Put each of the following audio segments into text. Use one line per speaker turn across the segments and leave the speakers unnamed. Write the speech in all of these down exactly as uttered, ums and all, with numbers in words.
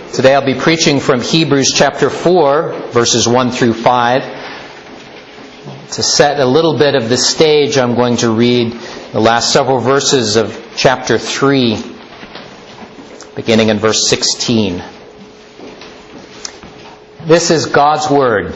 Today I'll be preaching from Hebrews chapter four, verses one through five. To set a little bit of the stage, I'm going to read the last several verses of chapter three, beginning in verse sixteen. This is God's Word.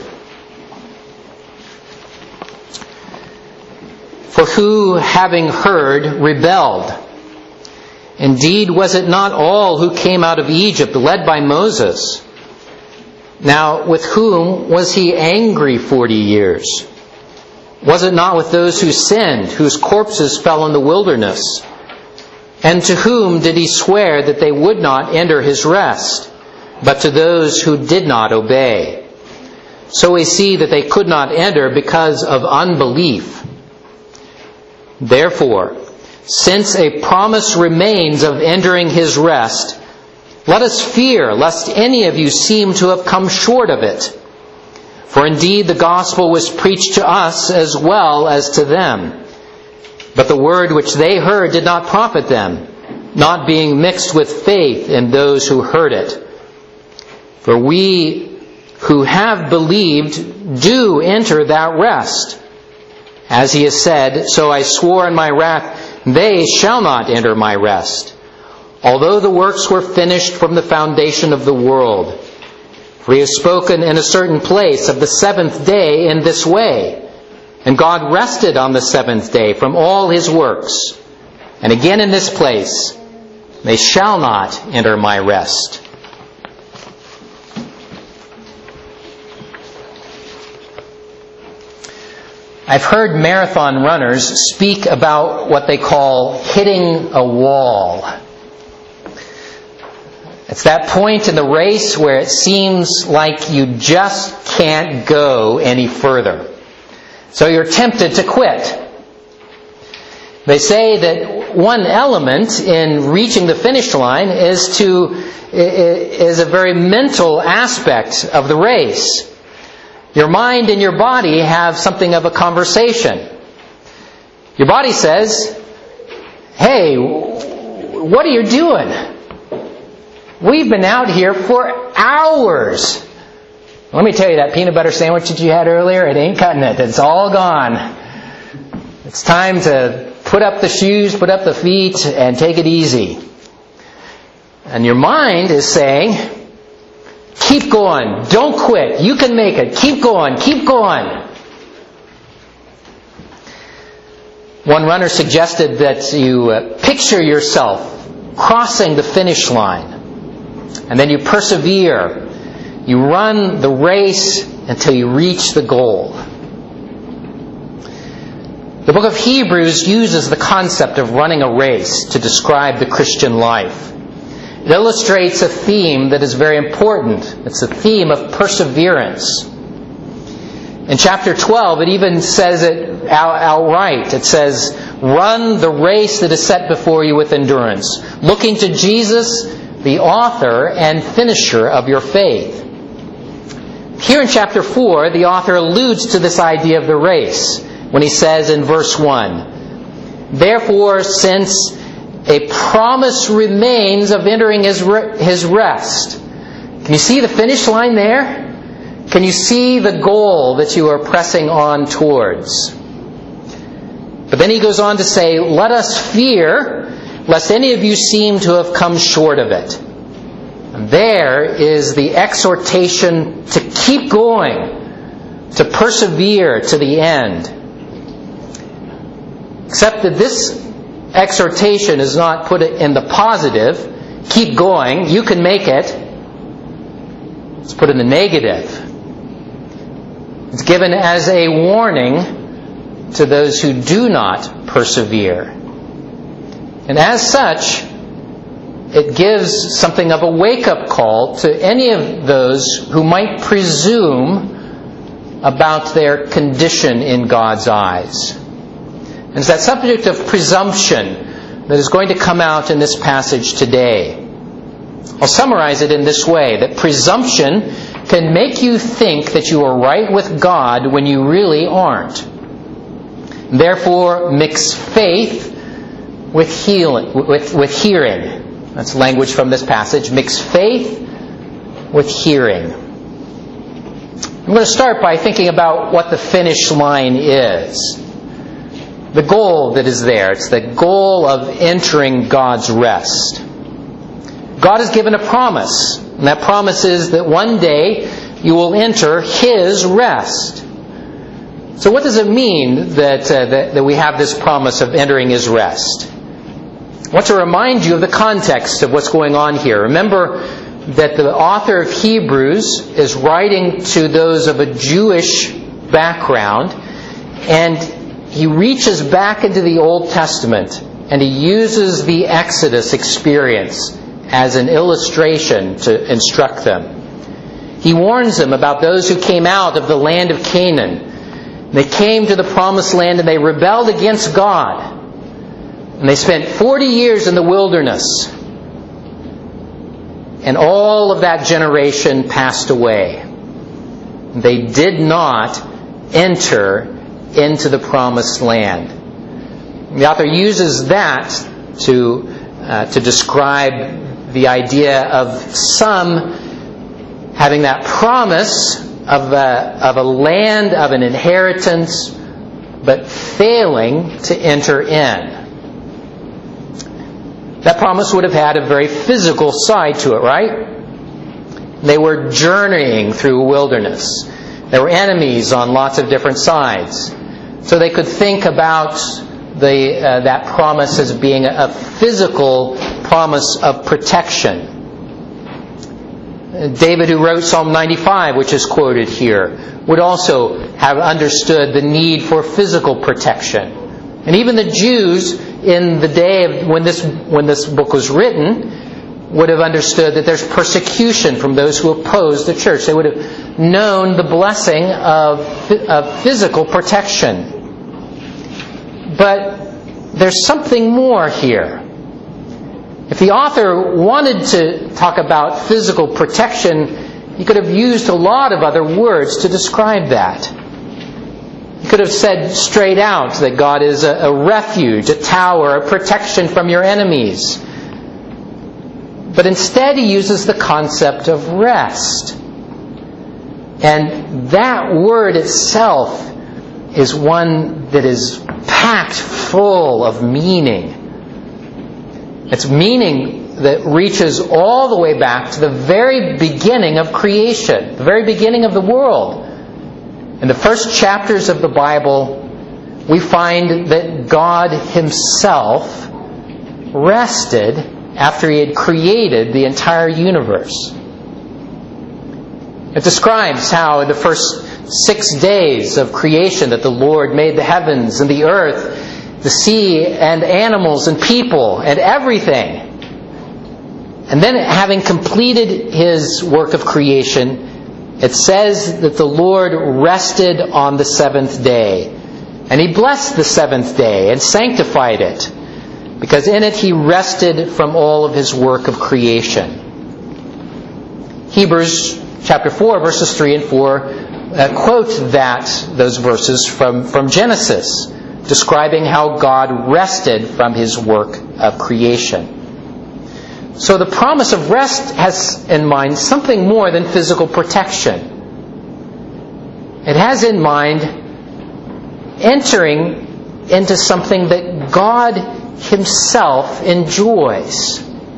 For who, having heard, rebelled? Indeed, was it not all who came out of Egypt led by Moses? Now, with whom was he angry forty years? Was it not with those who sinned, whose corpses fell in the wilderness? And to whom did he swear that they would not enter his rest, but to those who did not obey? So we see that they could not enter because of unbelief. Therefore, since a promise remains of entering his rest, let us fear lest any of you seem to have come short of it. For indeed the gospel was preached to us as well as to them. But the word which they heard did not profit them, not being mixed with faith in those who heard it. For we who have believed do enter that rest. As he has said, so I swore in my wrath, they shall not enter my rest, although the works were finished from the foundation of the world. For he has spoken in a certain place of the seventh day in this way, and God rested on the seventh day from all his works. And again in this place, they shall not enter my rest. I've heard marathon runners speak about what they call hitting a wall. It's that point in the race where it seems like you just can't go any further. So you're tempted to quit. They say that one element in reaching the finish line is to is a very mental aspect of the race. Your mind and your body have something of a conversation. Your body says, "Hey, what are you doing? We've been out here for hours. Let me tell you, that peanut butter sandwich that you had earlier, it ain't cutting it. It's all gone. It's time to put up the shoes, put up the feet, and take it easy." And your mind is saying, "Keep going. Don't quit. You can make it. Keep going. Keep going." One runner suggested that you uh, picture yourself crossing the finish line. And then you persevere. You run the race until you reach the goal. The book of Hebrews uses the concept of running a race to describe the Christian life. It illustrates a theme that is very important. It's the theme of perseverance. In chapter twelve, it even says it out, outright. It says, "Run the race that is set before you with endurance, looking to Jesus, the author and finisher of your faith." Here in chapter four, the author alludes to this idea of the race when he says in verse one, "Therefore, since a promise remains of entering his re- his rest." Can you see the finish line there? Can you see the goal that you are pressing on towards? But then he goes on to say, "Let us fear lest any of you seem to have come short of it." And there is the exhortation to keep going, to persevere to the end. Except that this exhortation is not put in the positive, "Keep going, you can make it." It's put in the negative. It's given as a warning to those who do not persevere. And as such, it gives something of a wake-up call to any of those who might presume about their condition in God's eyes. And it's that subject of presumption that is going to come out in this passage today. I'll summarize it in this way, that presumption can make you think that you are right with God when you really aren't. Therefore, mix faith with healing, with, with hearing. That's language from this passage. Mix faith with hearing. I'm going to start by thinking about what the finish line is. The goal that is there. It's the goal of entering God's rest. God has given a promise, and that promise is that one day you will enter His rest. So what does it mean that, uh, that, that we have this promise of entering His rest? I want to remind you of the context of what's going on here. Remember that the author of Hebrews is writing to those of a Jewish background, and he reaches back into the Old Testament and he uses the Exodus experience as an illustration to instruct them. He warns them about those who came out of the land of Canaan. They came to the promised land and they rebelled against God. And they spent forty years in the wilderness. And all of that generation passed away. They did not enter into the promised land. The author uses that to, uh, to describe the idea of some having that promise of a, of a land, of an inheritance, but failing to enter in. That promise would have had a very physical side to it, right? They were journeying through a wilderness. There were enemies on lots of different sides. So they could think about the, uh, that promise as being a physical promise of protection. David, who wrote Psalm ninety-five, which is quoted here, would also have understood the need for physical protection. And even the Jews in the day of when this when this book was written would have understood that there's persecution from those who oppose the church. They would have known the blessing of, of physical protection. But there's something more here. If the author wanted to talk about physical protection, he could have used a lot of other words to describe that. He could have said straight out that God is a, a refuge, a tower, a protection from your enemies. But instead he uses the concept of rest. And that word itself is one that is packed full of meaning. It's meaning that reaches all the way back to the very beginning of creation, the very beginning of the world. In the first chapters of the Bible, we find that God Himself rested after He had created the entire universe. It describes how in the first six days of creation that the Lord made the heavens and the earth, the sea and animals and people and everything. And then having completed His work of creation, it says that the Lord rested on the seventh day. And He blessed the seventh day and sanctified it, because in it He rested from all of His work of creation. Hebrews chapter four, verses three and four uh, quote that, those verses from, from Genesis, describing how God rested from His work of creation. So the promise of rest has in mind something more than physical protection. It has in mind entering into something that God Himself enjoys.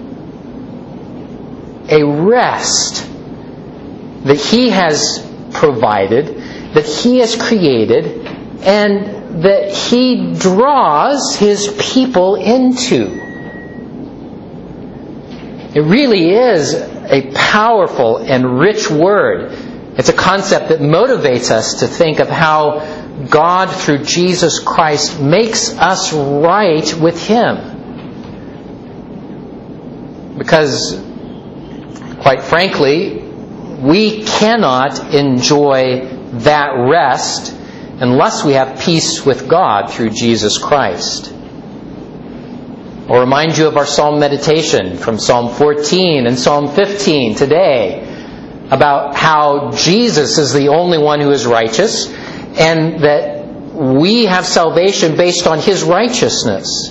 A rest that He has provided, that He has created, and that He draws His people into. It really is a powerful and rich word. It's a concept that motivates us to think of how God, through Jesus Christ, makes us right with Him. Because, quite frankly, we cannot enjoy that rest unless we have peace with God through Jesus Christ. I'll remind you of our Psalm meditation from Psalm fourteen and Psalm fifteen today about how Jesus is the only one who is righteous and that we have salvation based on His righteousness.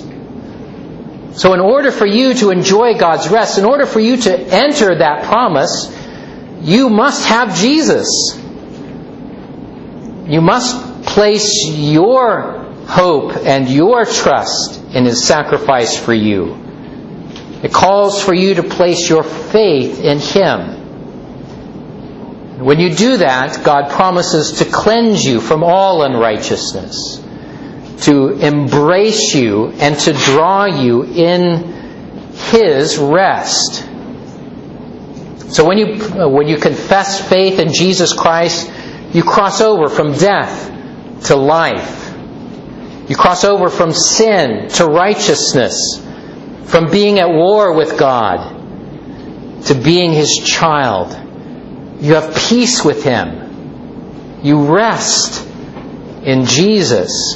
So in order for you to enjoy God's rest, in order for you to enter that promise, you must have Jesus. You must place your hope and your trust in His sacrifice for you. It calls for you to place your faith in Him. When you do that, God promises to cleanse you from all unrighteousness, to embrace you and to draw you in His rest. So when you when you confess faith in Jesus Christ, you cross over from death to life. You cross over from sin to righteousness, from being at war with God to being His child. You have peace with Him. You rest in Jesus.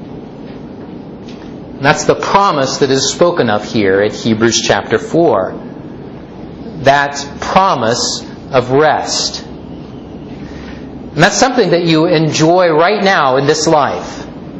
And that's the promise that is spoken of here at Hebrews chapter four. That promise of rest. And that's something that you enjoy right now in this life.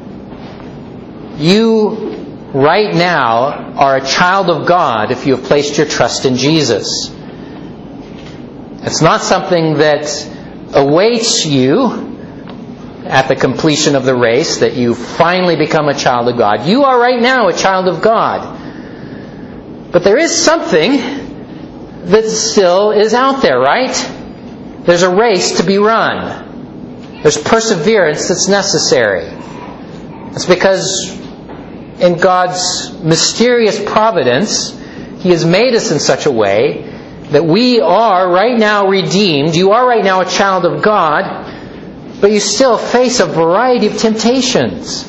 You right now are a child of God if you have placed your trust in Jesus. It's not something that awaits you at the completion of the race, that you finally become a child of God. You are right now a child of God. But there is something that still is out there, right? There's a race to be run. There's perseverance that's necessary. It's because in God's mysterious providence, He has made us in such a way that we are right now redeemed. You are right now a child of God, but you still face a variety of temptations.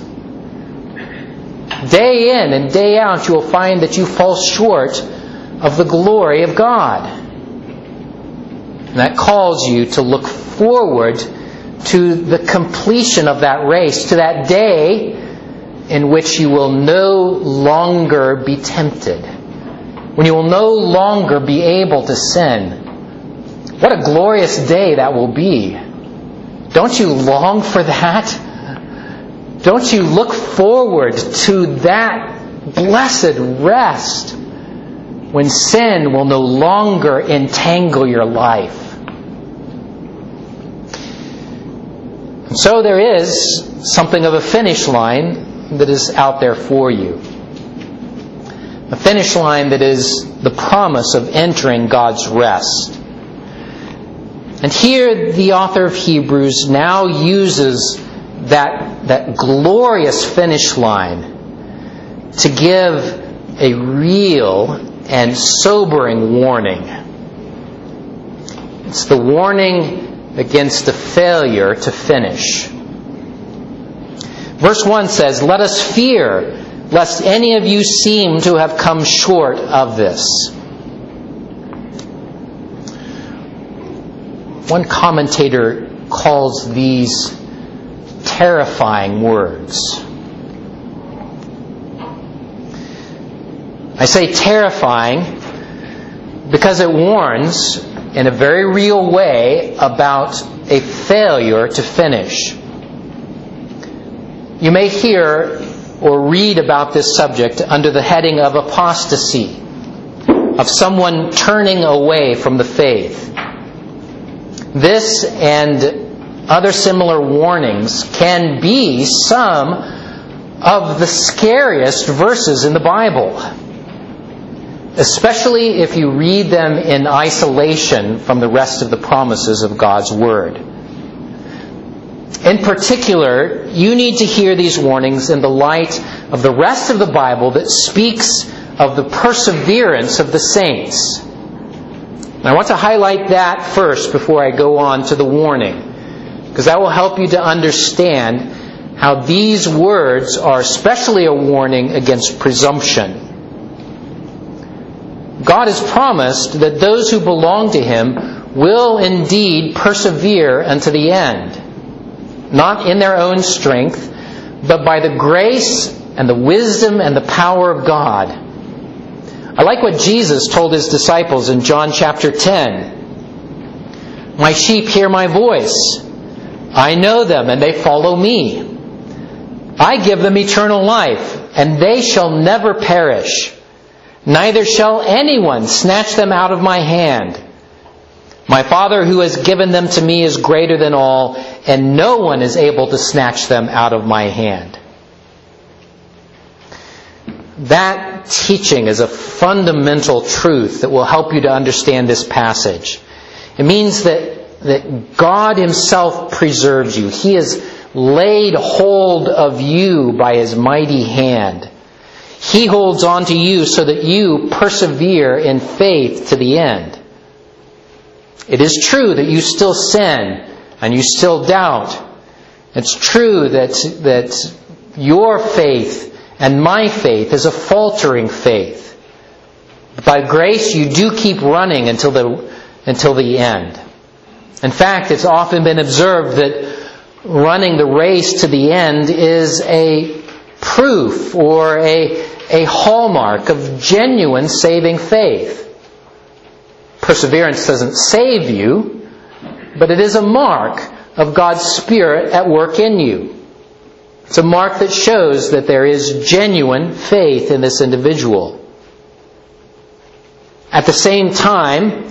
Day in and day out, you will find that you fall short of the glory of God. And that calls you to look forward to the completion of that race, to that day in which you will no longer be tempted, when you will no longer be able to sin. What a glorious day that will be. Don't you long for that? Don't you look forward to that blessed rest when sin will no longer entangle your life? And so there is something of a finish line that is out there for you. A finish line that is the promise of entering God's rest. And here the author of Hebrews now uses that, that glorious finish line to give a real and sobering warning. It's the warning against the failure to finish. Verse one says, "Let us fear, lest any of you seem to have come short of this." One commentator calls these terrifying words. I say terrifying because it warns in a very real way about a failure to finish. You may hear or read about this subject under the heading of apostasy, of someone turning away from the faith. This and other similar warnings can be some of the scariest verses in the Bible, especially if you read them in isolation from the rest of the promises of God's Word. In particular, you need to hear these warnings in the light of the rest of the Bible that speaks of the perseverance of the saints. And I want to highlight that first before I go on to the warning, because that will help you to understand how these words are especially a warning against presumption. God has promised that those who belong to Him will indeed persevere unto the end, not in their own strength, but by the grace and the wisdom and the power of God. I like what Jesus told His disciples in John chapter ten. "My sheep hear my voice. I know them, and they follow me. I give them eternal life, and they shall never perish. Neither shall anyone snatch them out of my hand. My Father who has given them to me is greater than all, and no one is able to snatch them out of my hand. That teaching is a fundamental truth that will help you to understand this passage. It means that, that God Himself preserves you. He has laid hold of you by His mighty hand. He holds on to you so that you persevere in faith to the end. It is true that you still sin and you still doubt. It's true that, that your faith and my faith is a faltering faith. But by grace, you do keep running until the, until the end. In fact, it's often been observed that running the race to the end is a proof or a, a hallmark of genuine saving faith. Perseverance doesn't save you, but it is a mark of God's Spirit at work in you. It's a mark that shows that there is genuine faith in this individual. At the same time,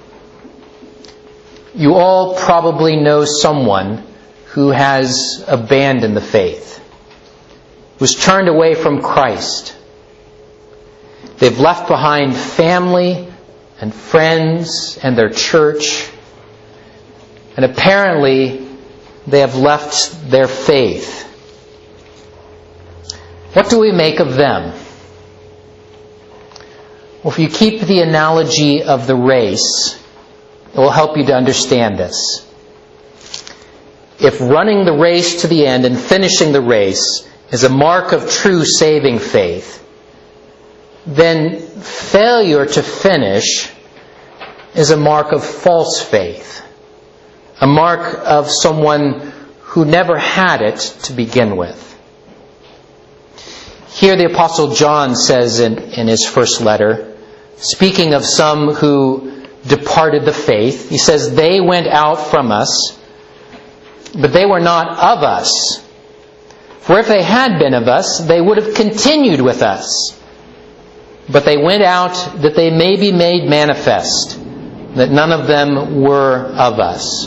you all probably know someone who has abandoned the faith, who's turned away from Christ. They've left behind family and friends and their church, and apparently they have left their faith. What do we make of them? Well, if you keep the analogy of the race, it will help you to understand this. If running the race to the end and finishing the race is a mark of true saving faith, then failure to finish is a mark of false faith, a mark of someone who never had it to begin with. Here the Apostle John says in, in his first letter, speaking of some who departed the faith, he says, "They went out from us, but they were not of us. For if they had been of us, they would have continued with us. But they went out that they may be made manifest, that none of them were of us."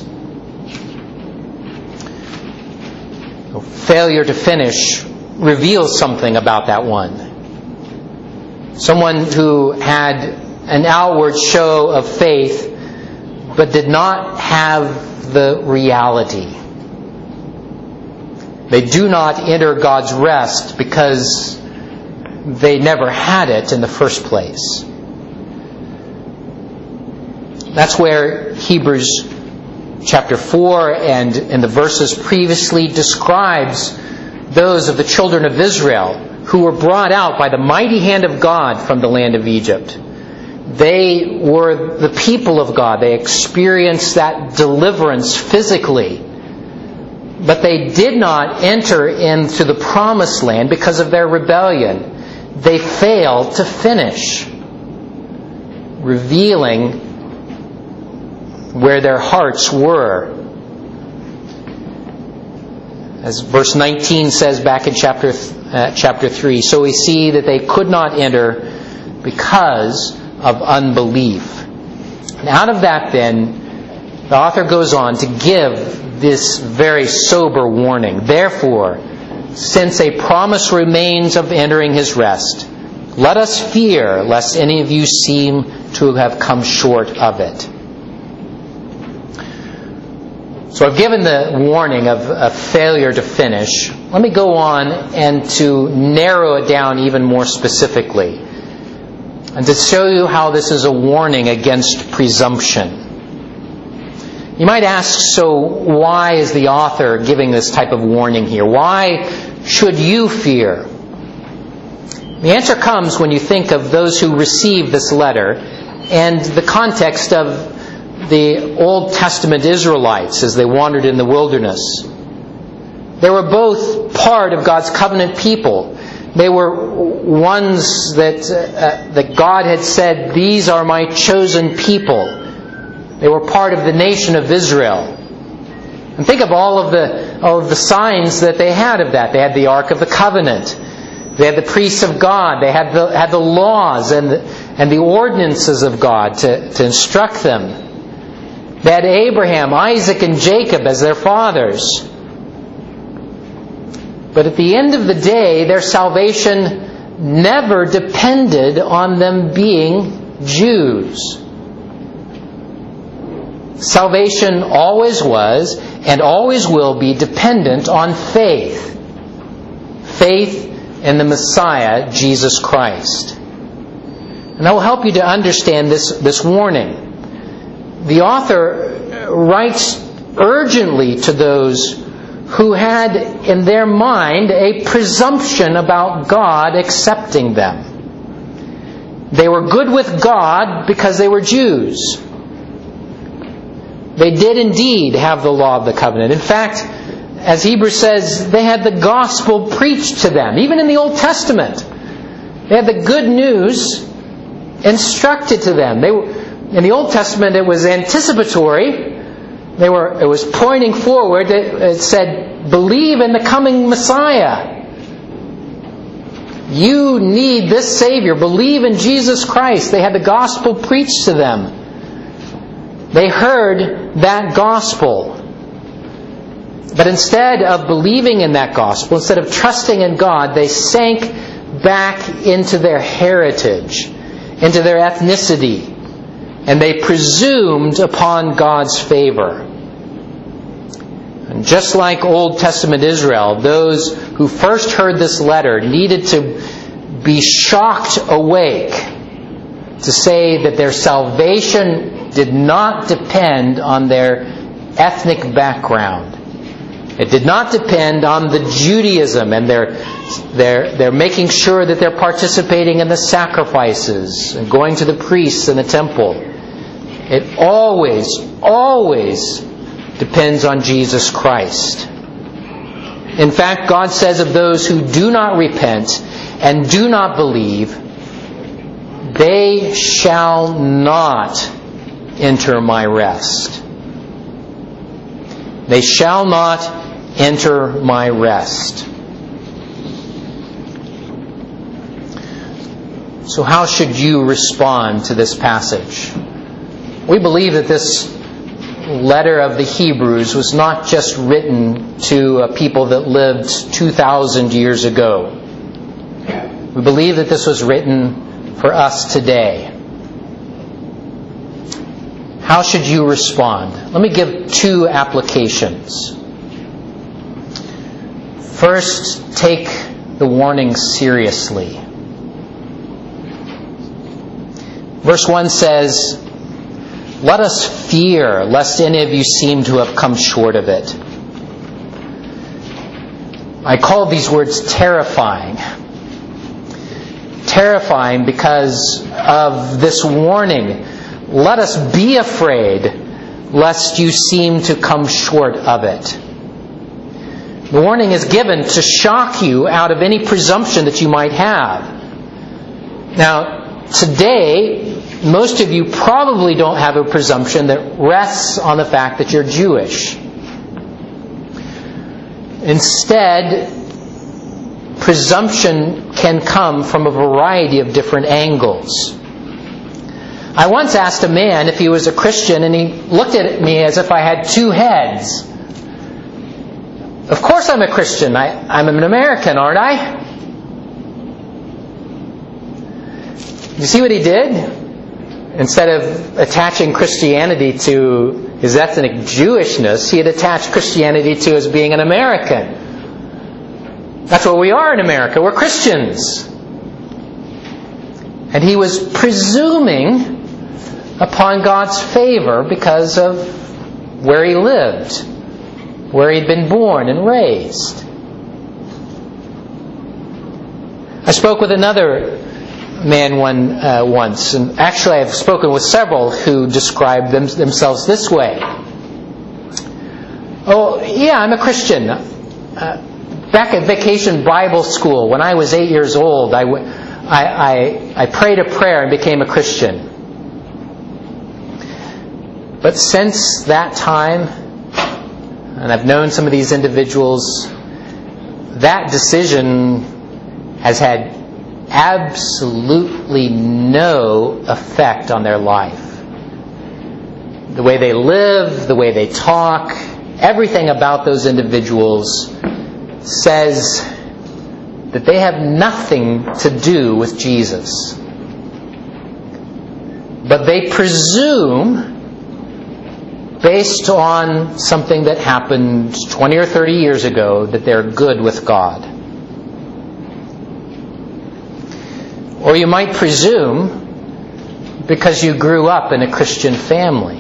Failure to finish reveals something about that one. Someone who had an outward show of faith, but did not have the reality. They do not enter God's rest because they never had it in the first place. That's where Hebrews chapter four and in the verses previously describes those of the children of Israel who were brought out by the mighty hand of God from the land of Egypt. They were the people of God. They experienced that deliverance physically. But they did not enter into the promised land because of their rebellion. They failed to finish, revealing where their hearts were. As verse nineteen says back in chapter uh, chapter three, so we see that they could not enter because of unbelief. And out of that then, the author goes on to give this very sober warning. Therefore, since a promise remains of entering His rest, let us fear lest any of you seem to have come short of it. So I've given the warning of a failure to finish. Let me go on and to narrow it down even more specifically, and to show you how this is a warning against presumption. You might ask, so why is the author giving this type of warning here? Why should you fear? The answer comes when you think of those who received this letter and the context of the Old Testament Israelites as they wandered in the wilderness. They were both part of God's covenant people. They were ones that uh, that God had said, "These are my chosen people." They were part of the nation of Israel. And think of all of the all of the signs that they had of that. They had the Ark of the Covenant. They had the priests of God. They had the had the laws and the, and the ordinances of God to, to instruct them. They had Abraham, Isaac, and Jacob as their fathers. But at the end of the day, their salvation never depended on them being Jews. Salvation always was and always will be dependent on faith. Faith in the Messiah, Jesus Christ. And that will help you to understand this, this warning. The author writes urgently to those who had in their mind a presumption about God accepting them. They were good with God because they were Jews. They did indeed have the law of the covenant. In fact, as Hebrews says, they had the gospel preached to them. Even in the Old Testament, they had the good news instructed to them. They were, in the Old Testament, it was anticipatory. They were. It was pointing forward. It, it said, "Believe in the coming Messiah. You need this Savior. Believe in Jesus Christ." They had the gospel preached to them. They heard that gospel. But instead of believing in that gospel, instead of trusting in God, they sank back into their heritage, into their ethnicity, and they presumed upon God's favor. And just like Old Testament Israel, those who first heard this letter needed to be shocked awake to say that their salvation did not depend on their ethnic background. It did not depend on the Judaism and their, their, their making sure that they're participating in the sacrifices and going to the priests in the temple. It always, always depends on Jesus Christ. In fact, God says of those who do not repent and do not believe, they shall not enter my rest. They shall not enter my rest. So how should you respond to this passage? We believe that this letter of the Hebrews was not just written to a people that lived two thousand years ago. We believe that this was written for us today. How should you respond? Let me give two applications. First, take the warning seriously. Verse one says, "Let us fear, lest any of you seem to have come short of it." I call these words terrifying. Terrifying because of this warning. Let us be afraid, lest you seem to come short of it. The warning is given to shock you out of any presumption that you might have. Now, today, most of you probably don't have a presumption that rests on the fact that you're Jewish. Instead, presumption can come from a variety of different angles. I once asked a man if he was a Christian, and he looked at me as if I had two heads. Of course I'm a Christian. I, I'm an American, aren't I? You see what he did? Instead of attaching Christianity to his ethnic Jewishness, he had attached Christianity to his being an American. That's what we are in America. We're Christians. And he was presuming upon God's favor because of where he lived, where he'd been born and raised. I spoke with another man one uh, once, and actually I've spoken with several who describe them, themselves this way. Oh, yeah, I'm a Christian. Uh, back at Vacation Bible School, when I was eight years old, I, w- I, I, I prayed a prayer and became a Christian. But since that time, and I've known some of these individuals, that decision has had absolutely no effect on their life. the way they live, the way they talk, everything about those individuals says that they have nothing to do with Jesus. But they presume, based on something that happened twenty or thirty years ago, that they're good with God. Or you might presume because you grew up in a Christian family.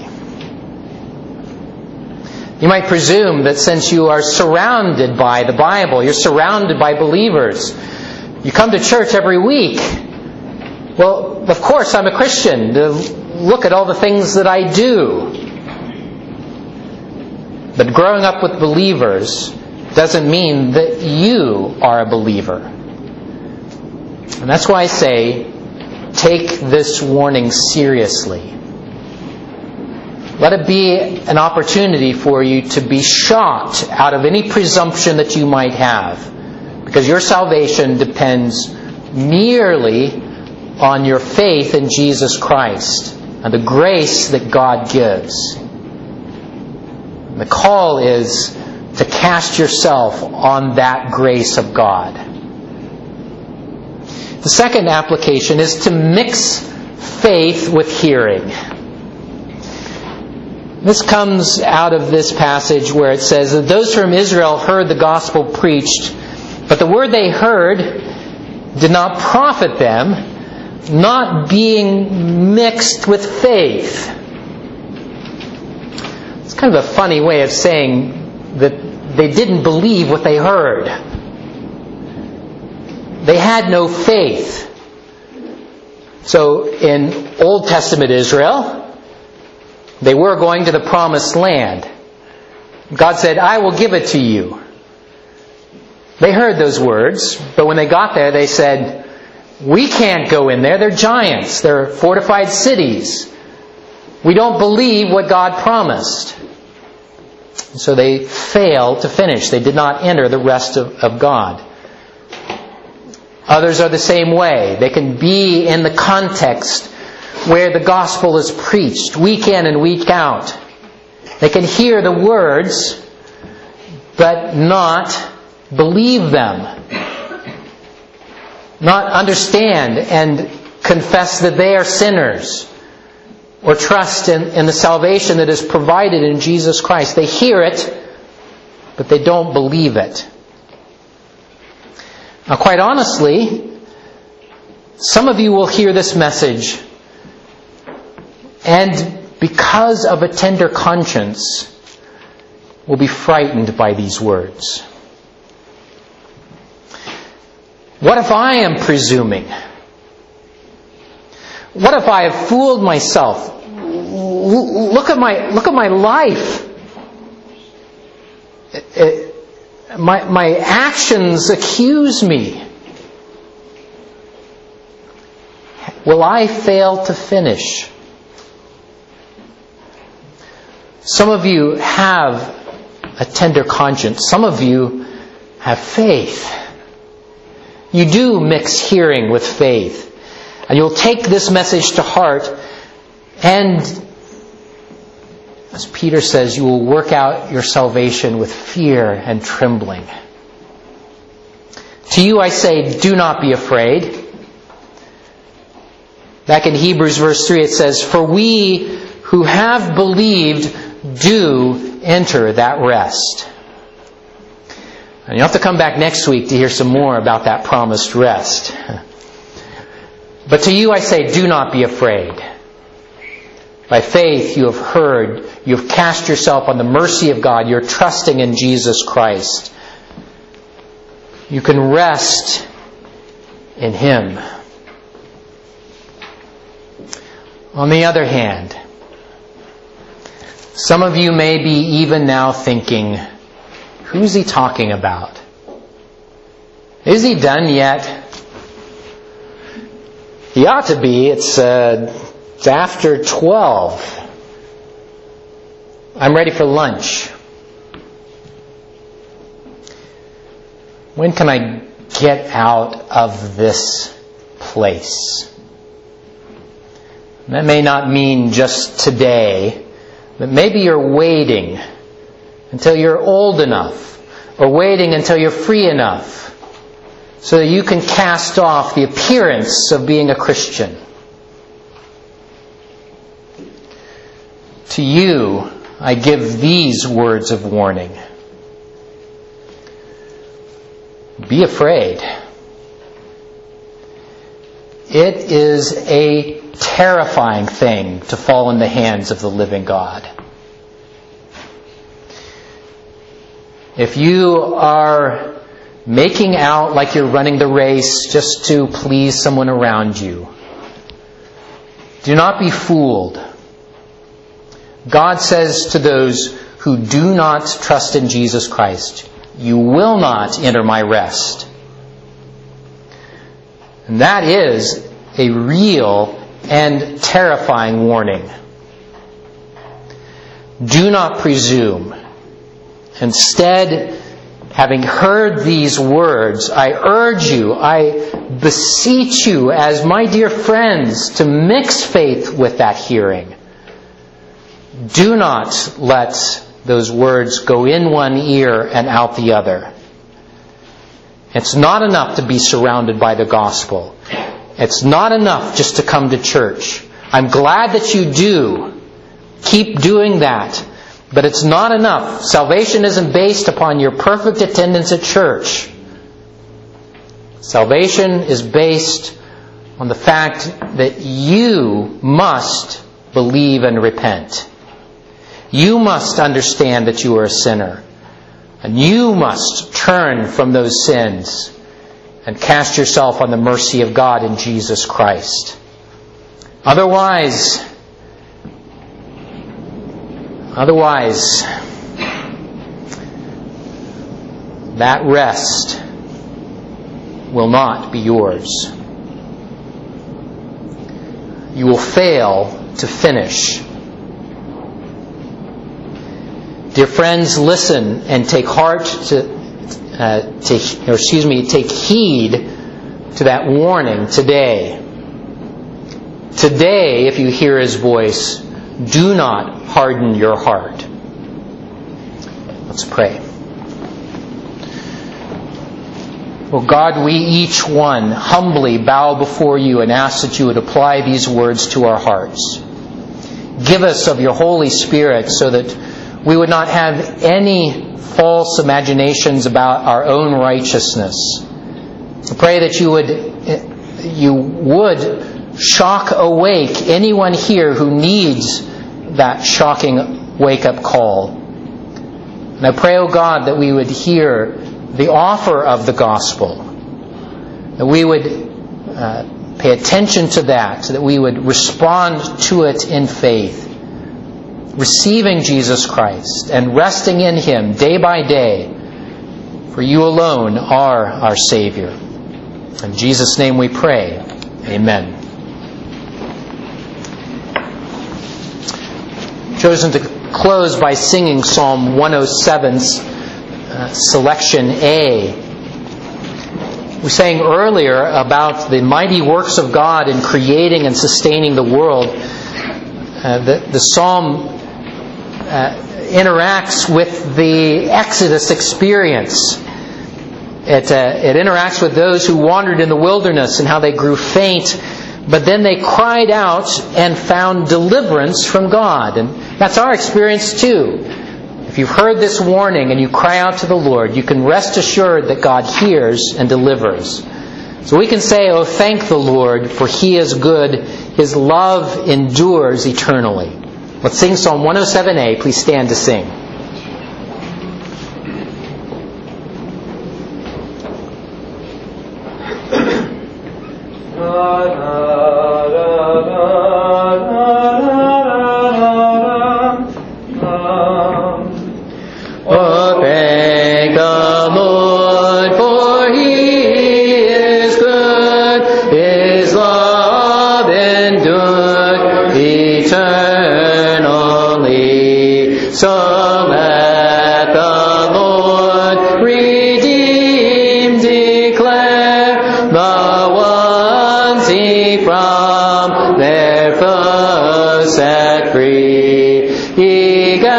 You might presume that since you are surrounded by the Bible, you're surrounded by believers, you come to church every week. Well, of course I'm a Christian. Look at all the things that I do. But growing up with believers doesn't mean that you are a believer. And that's why I say, take this warning seriously. Let it be an opportunity for you to be shocked out of any presumption that you might have. Because your salvation depends merely on your faith in Jesus Christ and the grace that God gives. And the call is to cast yourself on that grace of God. The second application is to mix faith with hearing. This comes out of this passage where it says that those from Israel heard the gospel preached, but the word they heard did not profit them, not being mixed with faith. It's kind of a funny way of saying that they didn't believe what they heard. They had no faith. So in Old Testament Israel, they were going to the promised land. God said, I will give it to you. They heard those words, but when they got there, they said, we can't go in there. They're giants. They're fortified cities. We don't believe what God promised. And so they failed to finish. They did not enter the rest of, of God. Others are the same way. They can be in the context where the gospel is preached week in and week out. They can hear the words, but not believe them. Not understand and confess that they are sinners, or trust in, in the salvation that is provided in Jesus Christ. They hear it, but they don't believe it. Now, quite honestly, some of you will hear this message, and because of a tender conscience, will be frightened by these words. What if I am presuming? What if I have fooled myself? Look at my look at my life. It, it, my my actions accuse me. Will I fail to finish? Some of you have a tender conscience. Some of you have faith. You do mix hearing with faith. And you'll take this message to heart, and as Peter says, you will work out your salvation with fear and trembling. To you I say, do not be afraid. Back in Hebrews verse three it says, for we who have believed do enter that rest. And you'll have to come back next week to hear some more about that promised rest. But to you I say, do not be afraid. By faith you have heard, you have cast yourself on the mercy of God, you're trusting in Jesus Christ. You can rest in Him. On the other hand, some of you may be even now thinking, who's he talking about? Is he done yet? He ought to be. It's, uh, it's after twelve. I'm ready for lunch. When can I get out of this place? That may not mean just today, But maybe you're waiting until you're old enough, or waiting until you're free enough, so that you can cast off the appearance of being a Christian. To you, I give these words of warning. Be afraid. It is a terrifying thing to fall in the hands of the living God. If you are making out like you're running the race just to please someone around you, do not be fooled. God says to those who do not trust in Jesus Christ, you will not enter my rest. And that is a real and terrifying warning. Do not presume. Instead, having heard these words, I urge you, I beseech you as my dear friends to mix faith with that hearing. Do not let those words go in one ear and out the other. It's not enough to be surrounded by the gospel. It's not enough just to come to church. I'm glad that you do. Keep doing that. But it's not enough. Salvation isn't based upon your perfect attendance at church. Salvation is based on the fact that you must believe and repent. You must understand that you are a sinner. And you must turn from those sins and cast yourself on the mercy of God in Jesus Christ. Otherwise, otherwise, that rest will not be yours. You will fail to finish. Dear friends, listen and take heart to, uh, to or excuse me, take heed to that warning today. Today, if you hear His voice, do not harden your heart. Let's pray. Oh God, we each one humbly bow before you and ask that you would apply these words to our hearts. Give us of your Holy Spirit so that we would not have any false imaginations about our own righteousness. I pray that you would, you would shock awake anyone here who needs that shocking wake-up call. And I pray, O God, that we would hear the offer of the gospel, that we would uh, pay attention to that, that we would respond to it in faith, receiving Jesus Christ and resting in Him day by day, for you alone are our Savior. In Jesus' name we pray. Amen. Chosen to close by singing Psalm one oh seven's uh, selection A. We sang earlier about the mighty works of God in creating and sustaining the world. Uh, the, the psalm Uh, interacts with the Exodus experience. It, uh, it interacts with those who wandered in the wilderness and how they grew faint, but then they cried out and found deliverance from God. And that's our experience too. If you've heard this warning and you cry out to the Lord, you can rest assured that God hears and delivers. So we can say, oh, thank the Lord, for He is good. His love endures eternally. Let's sing Psalm one oh seven A. Please stand to sing.
Oh, thank the Lord, for He is good. His love endureth eternally. So let the Lord redeem declare the ones He from their foes set free. He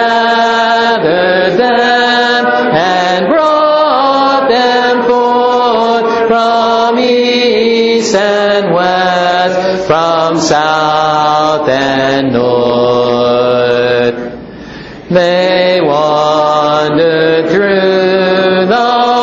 gathered them and brought them forth from east and west, from south and north. They wandered through the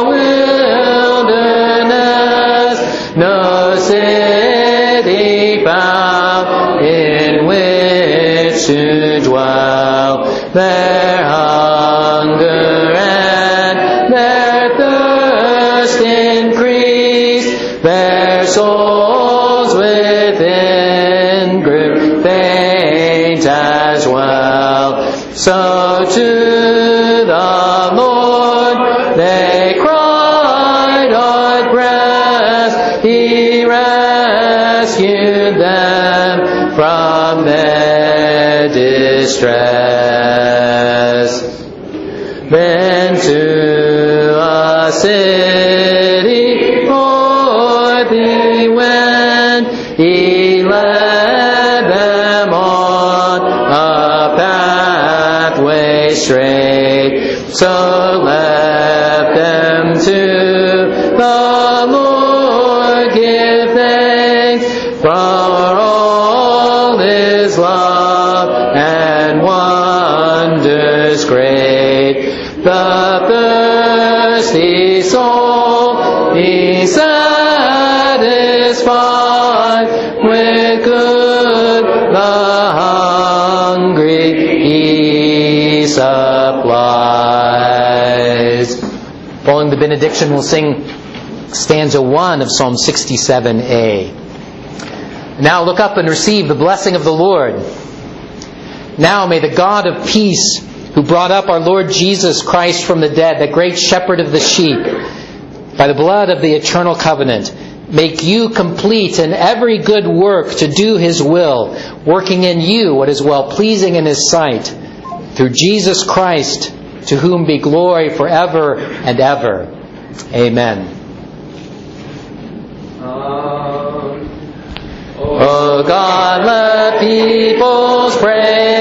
wilderness, no city found in which to dwell. Their hunger and their thirst increased, their souls within grew faint as well. So to the Lord they cried on breast, He rescued them from their distress. Then to a city forth He went, He led them on a pathway straight, so left them to the Lord give thanks for all His love and wonders great. The thirsty soul He satisfied with good, the hungry He supplies. Following the benediction, we'll sing stanza one of Psalm sixty-seven A. Now look up and receive the blessing of the Lord. Now may the God of peace, who brought up our Lord Jesus Christ from the dead, the great shepherd of the sheep, by the blood of the eternal covenant, make you complete in every good work to do His will, working in you what is well-pleasing in His sight, through Jesus Christ, to whom be glory forever and ever. Amen. O God, let peoples pray